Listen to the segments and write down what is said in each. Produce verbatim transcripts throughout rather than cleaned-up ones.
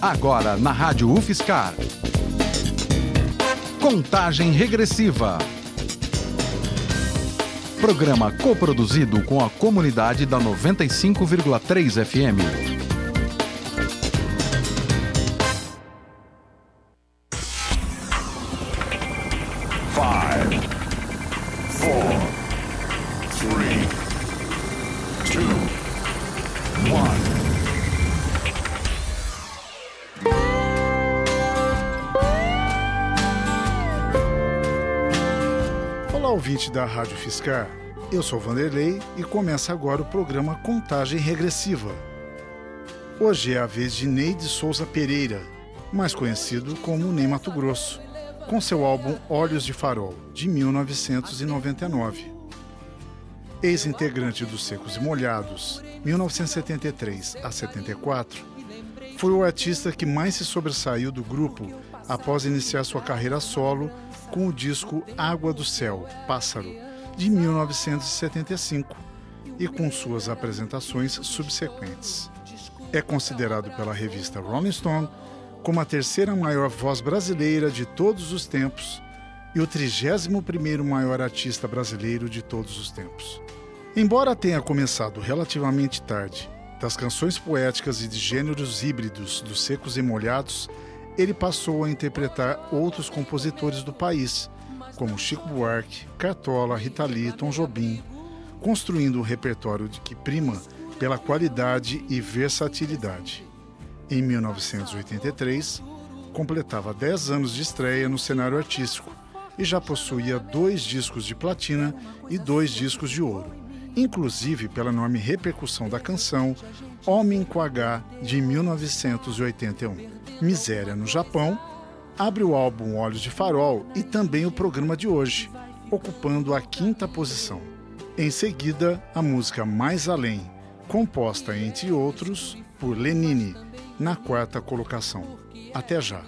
Agora na Rádio UFSCar. Contagem Regressiva. Programa coproduzido com a comunidade da noventa e cinco vírgula três F M. Five, four, three, two, one. Olá, ouvinte da Rádio UFSCar. Eu sou Vanderlei e começa agora o programa Contagem Regressiva. Hoje é a vez de Ney de Souza Pereira, mais conhecido como Ney Mato Grosso, com seu álbum Olhos de Farol, de mil novecentos e noventa e nove. Ex-integrante dos Secos e Molhados, mil novecentos e setenta e três a setenta e quatro, foi o artista que mais se sobressaiu do grupo após iniciar sua carreira solo com o disco Água do Céu, Pássaro, de mil novecentos e setenta e cinco, e com suas apresentações subsequentes. É considerado pela revista Rolling Stone como a terceira maior voz brasileira de todos os tempos e o trigésimo primeiro maior artista brasileiro de todos os tempos. Embora tenha começado relativamente tarde, das canções poéticas e de gêneros híbridos dos Secos e Molhados, ele passou a interpretar outros compositores do país, como Chico Buarque, Cartola, Rita Lee, Tom Jobim, construindo um repertório de que prima pela qualidade e versatilidade. Em mil novecentos e oitenta e três, completava dez anos de estreia no cenário artístico e já possuía dois discos de platina e dois discos de ouro, inclusive pela enorme repercussão da canção Homem com H, de mil novecentos e oitenta e um. Miséria no Japão abre o álbum Olhos de Farol e também o programa de hoje, ocupando a quinta posição. Em seguida, a música Mais Além, composta, entre outros, por Lenine, na quarta colocação. Até já.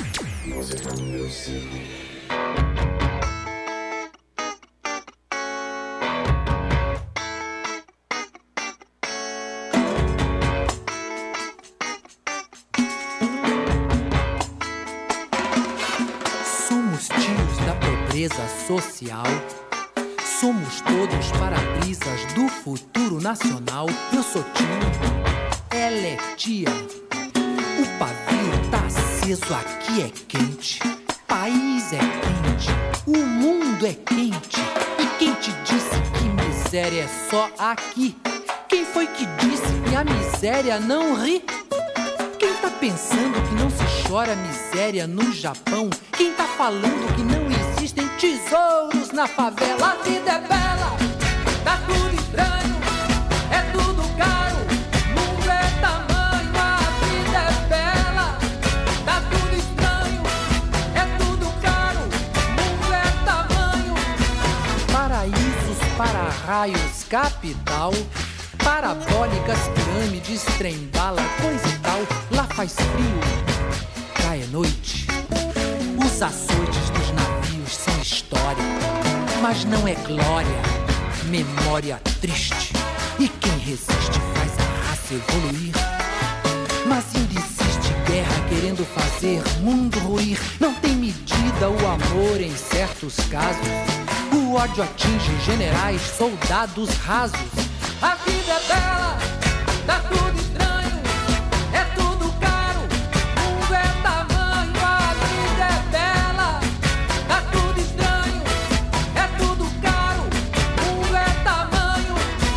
Social. Somos todos para-brisas do futuro nacional. Eu sou tio, ela é tia. O pavio tá aceso, aqui é quente. País é quente, o mundo é quente. E quem te disse que miséria é só aqui? Quem foi que disse que a miséria não ri? Quem tá pensando que não se chora miséria no Japão? Quem tá falando que não existem tesouros na favela? A vida é bela, tá tudo estranho, é tudo caro, o mundo é tamanho. A vida é bela, tá tudo estranho, é tudo caro, o mundo é tamanho. Paraísos, para-raios, capital, parabólicas, pirâmides, trem-bala, coisa e tal. Lá faz frio, cá é noite. Os açoites dos navios são história, mas não é glória, memória triste. E quem resiste faz a raça evoluir. Mas ainda existe guerra querendo fazer mundo ruir. Não tem medida o amor em certos casos. O ódio atinge generais, soldados rasos. A vida é bela, tá tudo estranho, é tudo caro, o mundo é tamanho. A vida é bela, tá tudo estranho, é tudo caro, o mundo é tamanho.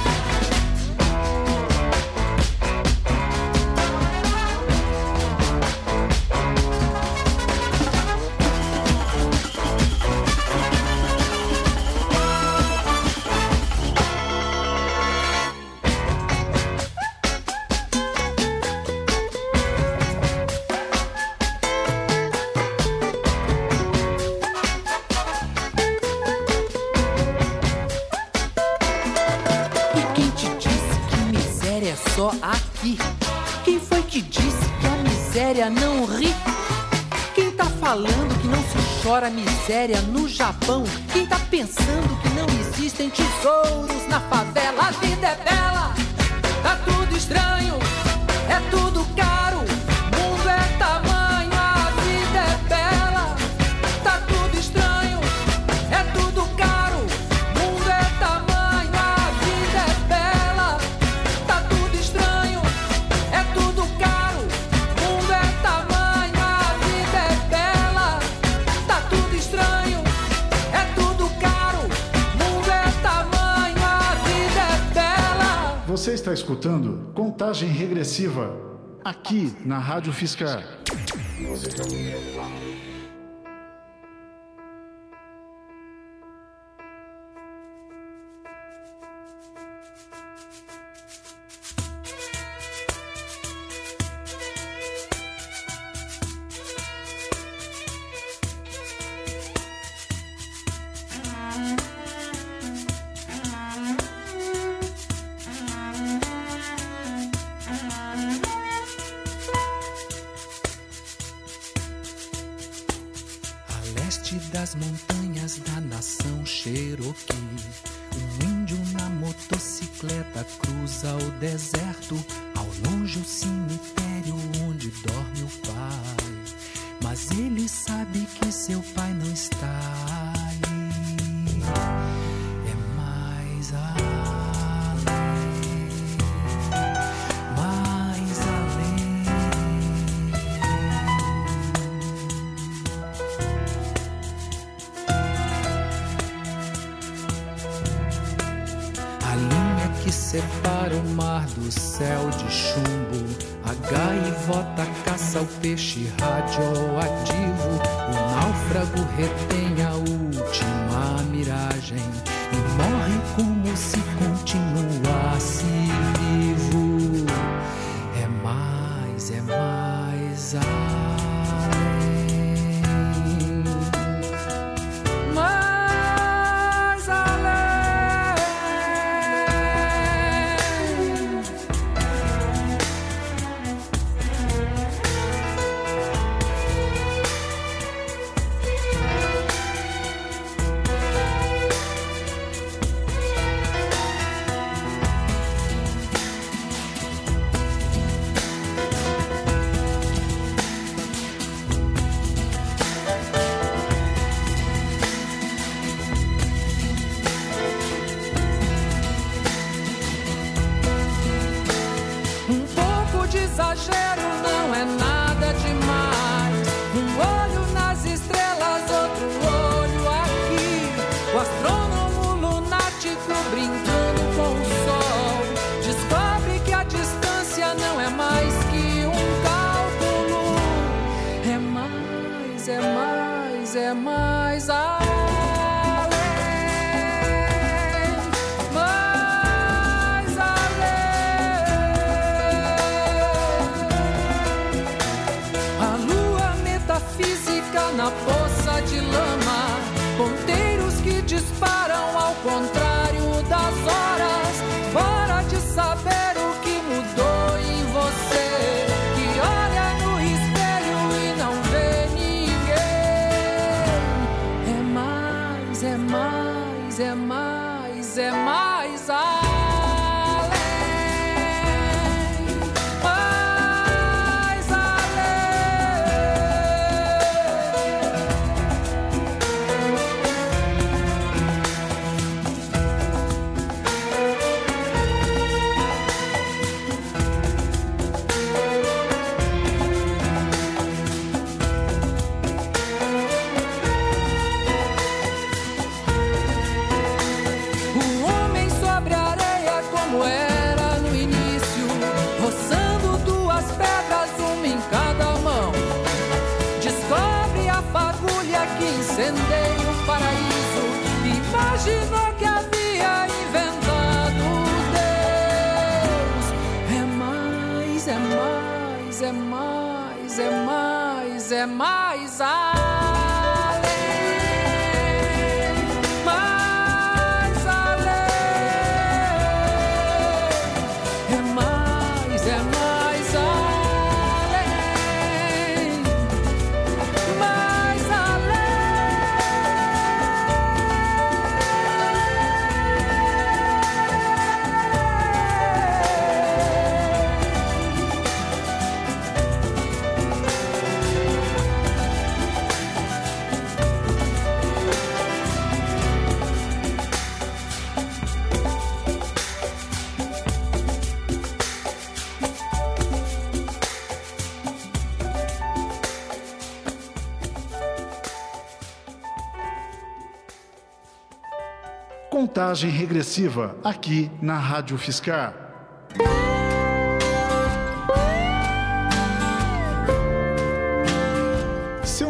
Só aqui. Quem foi que disse que a miséria não ri? Quem tá falando que não se chora miséria no Japão? Quem tá pensando que não existem tesouros na favela? A vida é bela, tá tudo estranho, é tudo caro, o mundo é escutando Contagem Regressiva, aqui na Rádio Fiscar. Das montanhas da nação Cherokee, um índio na motocicleta cruza o deserto. Ao longe o cemitério onde dorme o pai, mas ele sabe que seu pai não está aí. É mais além, mais além. Que separa o mar do céu de chumbo. A gaivota caça o peixe radioativo. O náufrago retém a última miragem e morre como se continuasse vivo. É mais, é mais além. Exagero não é nada demais. Um olho nas estrelas, outro olho aqui. O astrônomo lunático brincando com o sol descobre que a distância não é mais que um cálculo. É mais, é mais, é mais além. Na poça de lama, ponteiros que disparam ao contrário das horas. Bora de saber o que mudou em você, que olha no espelho e não vê ninguém. É mais, é mais, é mais, é mais além. Incendeia o paraíso, imaginou que havia inventado Deus. É mais, é mais, é mais, é mais, é mais além. Mais além. É mais, é mais além. Mais além. Contagem Regressiva, aqui na Rádio Fiscar.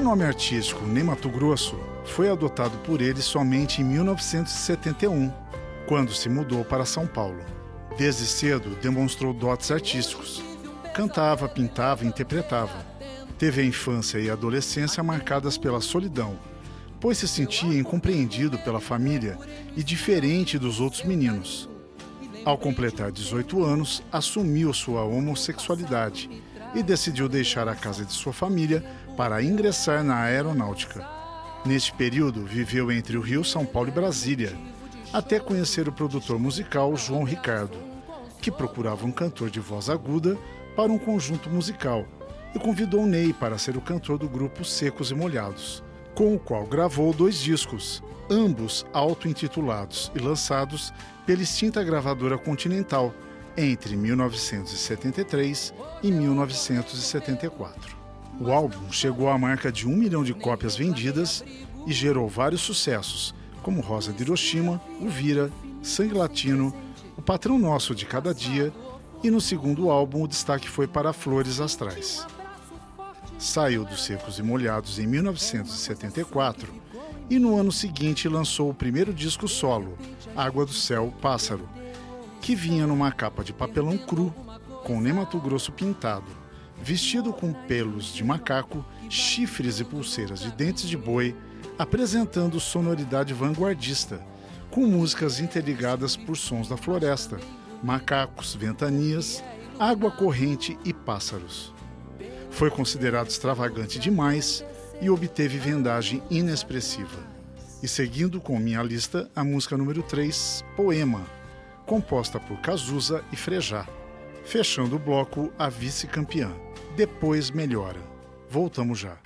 nome artístico Ney Matogrosso foi adotado por ele somente em mil novecentos e setenta e um, quando se mudou para São Paulo. Desde cedo demonstrou dotes artísticos. Cantava, pintava e interpretava. Teve a infância e a adolescência marcadas pela solidão, pois se sentia incompreendido pela família e diferente dos outros meninos. Ao completar dezoito anos, assumiu sua homossexualidade e decidiu deixar a casa de sua família para ingressar na aeronáutica. Neste período, viveu entre o Rio, São Paulo e Brasília, até conhecer o produtor musical João Ricardo, que procurava um cantor de voz aguda para um conjunto musical, e convidou Ney para ser o cantor do grupo Secos e Molhados, com o qual gravou dois discos, ambos auto-intitulados e lançados pela extinta gravadora Continental, entre mil novecentos e setenta e três e mil novecentos e setenta e quatro. O álbum chegou à marca de um milhão de cópias vendidas e gerou vários sucessos, como Rosa de Hiroshima, O Vira, Sangue Latino, O Patrão Nosso de Cada Dia, e no segundo álbum o destaque foi para Flores Astrais. Saiu dos Secos e Molhados em mil novecentos e setenta e quatro e no ano seguinte lançou o primeiro disco solo, Água do Céu, Pássaro, que vinha numa capa de papelão cru, com Ney Matogrosso pintado, vestido com pelos de macaco, chifres e pulseiras de dentes de boi, apresentando sonoridade vanguardista, com músicas interligadas por sons da floresta, macacos, ventanias, água corrente e pássaros. Foi considerado extravagante demais e obteve vendagem inexpressiva. E seguindo com minha lista, a música número três, Poema, composta por Cazuza e Frejá. Fechando o bloco, a vice-campeã. Depois Melhora. Voltamos já.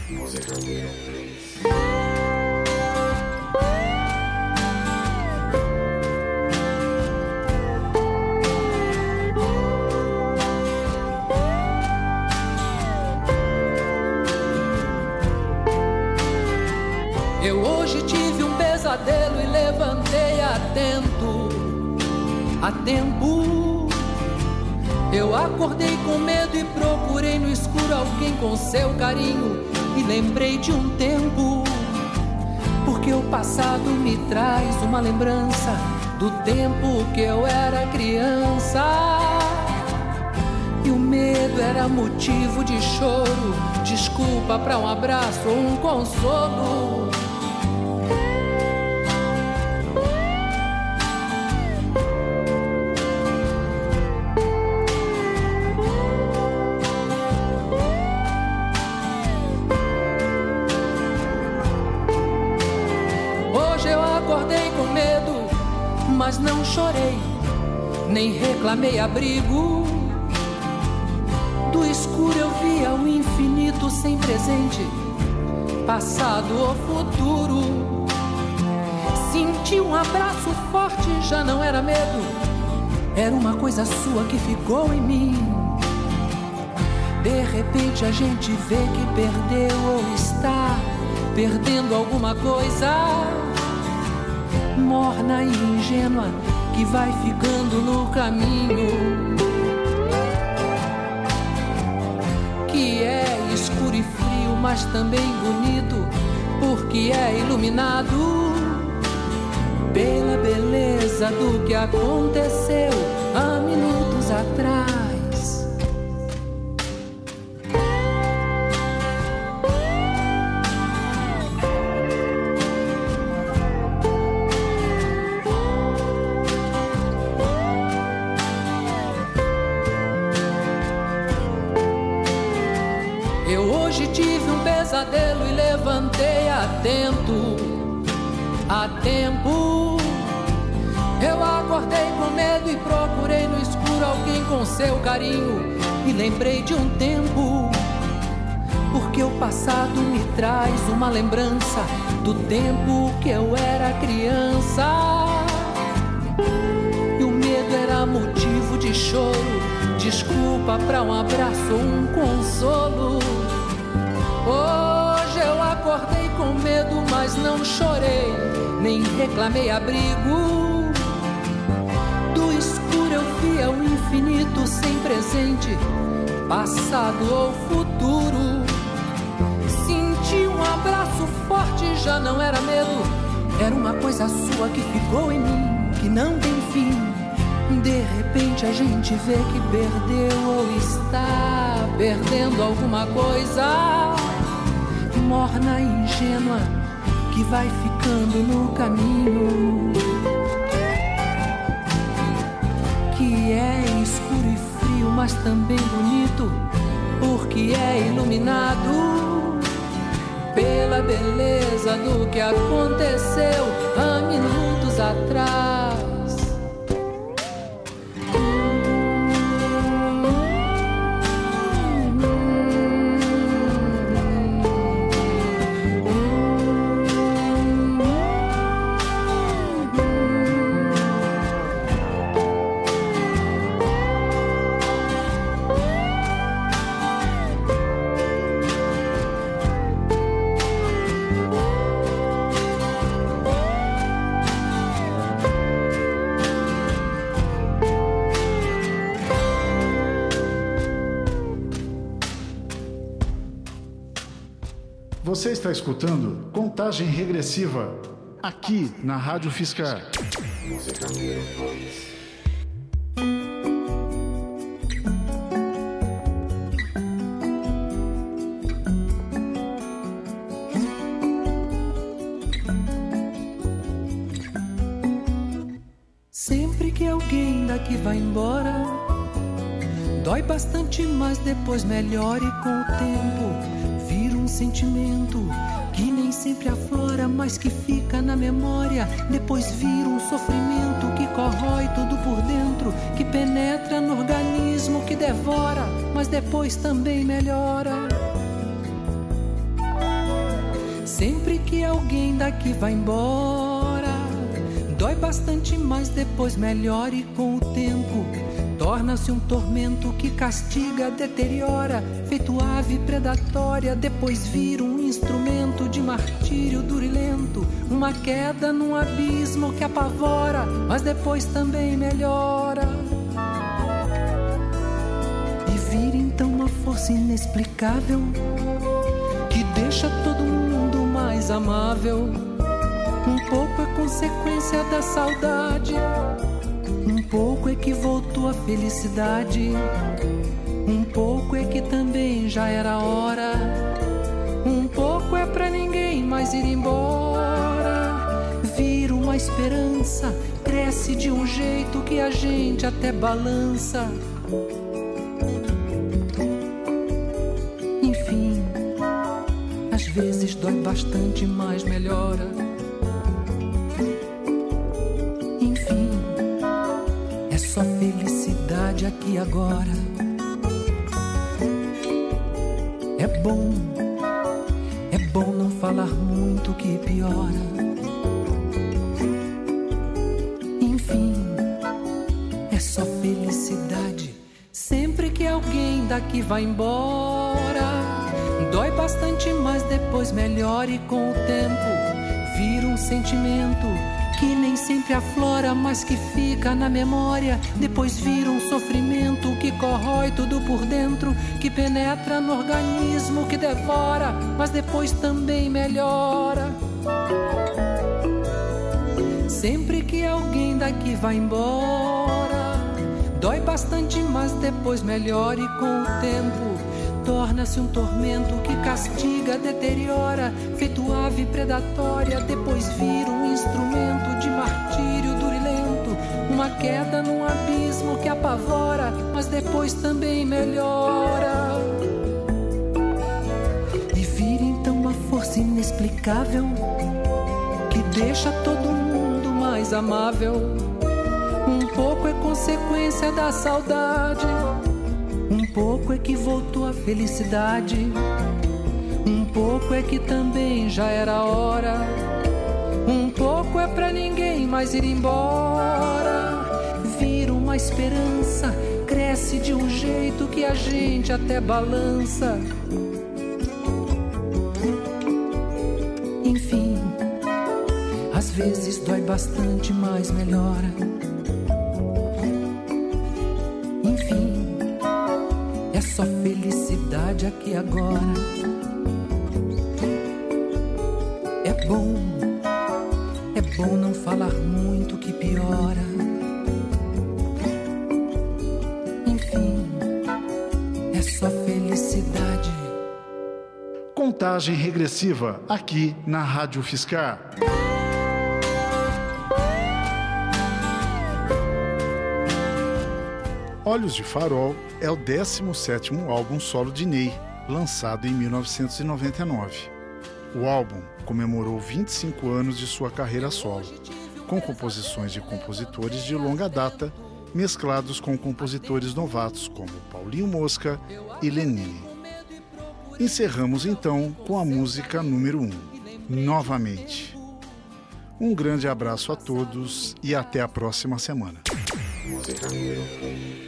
Eu hoje tive um pesadelo e levantei atento, a tempo. Eu acordei com medo e procurei no escuro alguém com seu carinho e lembrei de um tempo, porque o passado me traz uma lembrança do tempo que eu era criança. E o medo era motivo de choro, desculpa pra um abraço ou um consolo. Mas não chorei, nem reclamei abrigo. Do escuro eu via o infinito sem presente, passado ou futuro. Senti um abraço forte, já não era medo, era uma coisa sua que ficou em mim. De repente a gente vê que perdeu ou está perdendo alguma coisa, morna e ingênua, que vai ficando no caminho, que é escuro e frio, mas também bonito, porque é iluminado pela beleza do que aconteceu há minutos atrás. E levantei atento, a tempo. Eu acordei com medo e procurei no escuro alguém com seu carinho e lembrei de um tempo, porque o passado me traz uma lembrança do tempo que eu era criança. E o medo era motivo de choro, desculpa pra um abraço ou um consolo. Hoje eu acordei com medo, mas não chorei, nem reclamei abrigo. Do escuro eu via o infinito sem presente, passado ou futuro. Senti já não era medo, era uma coisa sua que ficou em mim, que não tem fim. De repente a gente vê que perdeu ou está perdendo alguma coisa morna e ingênua que vai ficando no caminho, que é escuro e frio, mas também bonito, porque é iluminado pela beleza do que aconteceu há minutos atrás. Você está escutando Contagem Regressiva, aqui na Rádio Fiscar. Sempre que alguém daqui vai embora, dói bastante, mas depois melhora e com o tempo vira um sentimento que nem sempre aflora, mas que fica na memória. Depois vira um sofrimento que corrói tudo por dentro, que penetra no organismo, que devora, mas depois também melhora. Sempre que alguém daqui vai embora, dói bastante, mas depois melhora e com o tempo torna-se um tormento que castiga, deteriora, feito ave predatória. Depois vira um instrumento de martírio duro e lento, uma queda num abismo que apavora, mas depois também melhora. E vira então uma força inexplicável que deixa todo mundo mais amável. Um pouco é consequência da saudade, um pouco é que voltou a felicidade, um pouco é que também já era hora, um pouco é pra ninguém mais ir embora. Vira uma esperança, cresce de um jeito que a gente até balança. Enfim, às vezes dói bastante, mas melhora. Só felicidade aqui e agora. É bom, é bom não falar muito que piora. Enfim, é só felicidade. Sempre que alguém daqui vai embora, dói bastante, mas depois melhora e com o tempo vira um sentimento que nem sempre aflora, mas que fica na memória. Depois vira um sofrimento que corrói tudo por dentro, que penetra no organismo, que devora, mas depois também melhora. Sempre que alguém daqui vai embora, dói bastante, mas depois melhora e com o tempo torna-se um tormento que castiga, deteriora, feito ave predatória. Depois vira um instrumento de martírio duro e lento, uma queda num abismo que apavora, mas depois também melhora. E vira então uma força inexplicável que deixa todo mundo mais amável. Um pouco é consequência da saudade, um pouco é que voltou a felicidade, um pouco é que também já era hora, um pouco é pra ninguém mais ir embora. Vira uma esperança, cresce de um jeito que a gente até balança. Enfim, às vezes dói bastante, mas melhora. É só felicidade aqui agora. É bom, é bom não falar muito que piora. Enfim, é só felicidade. Contagem regressiva aqui na Rádio Fiscar. Olhos de Farol é o décimo sétimo álbum solo de Ney, lançado em mil novecentos e noventa e nove. O álbum comemorou vinte e cinco anos de sua carreira solo, com composições de compositores de longa data, mesclados com compositores novatos como Paulinho Mosca e Lenine. Encerramos então com a música número um, Novamente. Um grande abraço a todos e até a próxima semana. Música número um.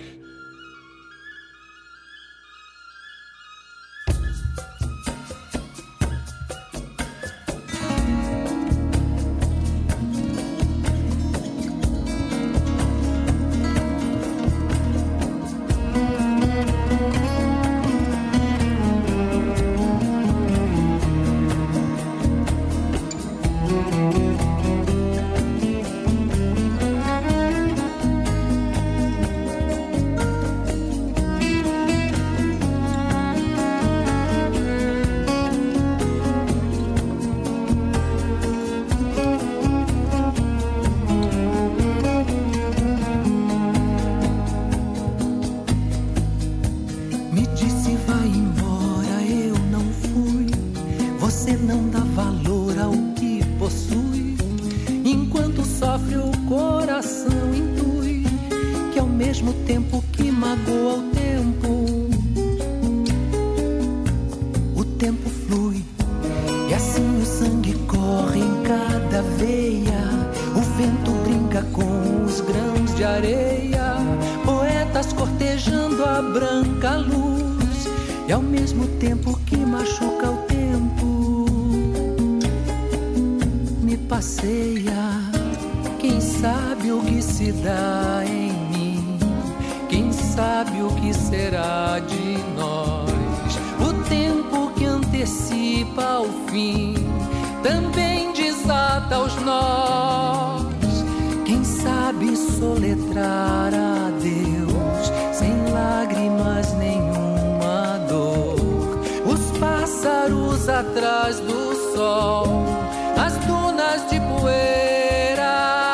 Atrás do sol, as dunas de poeira,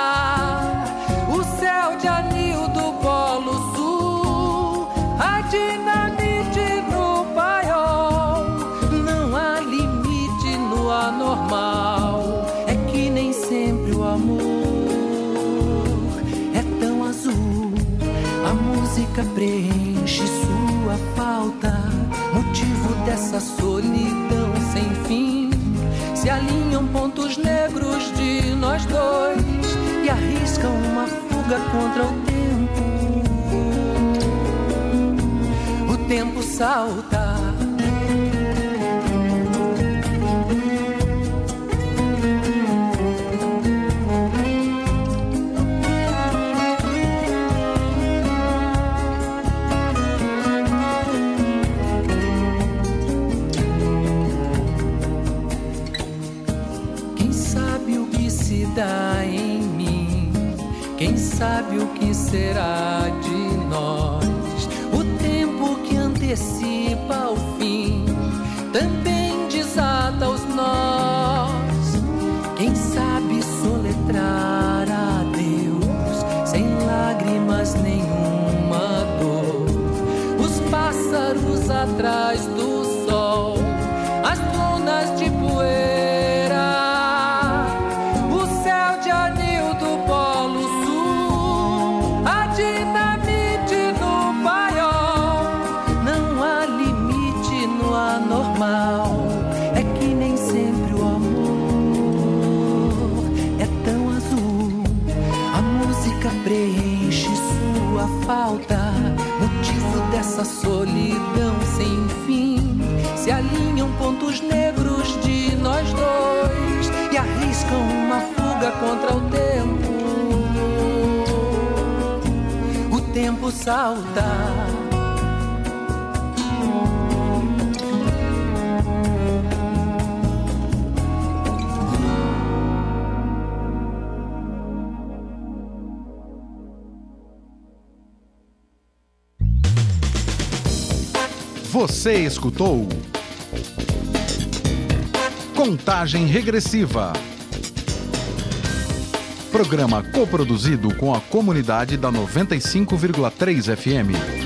o céu de anil do Polo Sul, a dinamite no paiol. Não há limite no anormal, é que nem sempre o amor é tão azul. A música preenche sua falta, motivo dessa solidão sem fim. Se alinham pontos negros de nós dois e arriscam uma fuga contra o tempo. O tempo salta. Dá em mim, quem sabe o que será de nós. O tempo que antecipa o fim também desata os nós. Quem sabe soletrar adeus sem lágrimas nenhuma dor. Os pássaros atrás do sol, as dunas de poeira, é que nem sempre o amor é tão azul. A música preenche sua falta, motivo dessa solidão sem fim. Se alinham pontos negros de nós dois e arriscam uma fuga contra o tempo. O tempo salta. Você escutou Contagem Regressiva. Programa coproduzido com a comunidade da noventa e cinco vírgula três F M.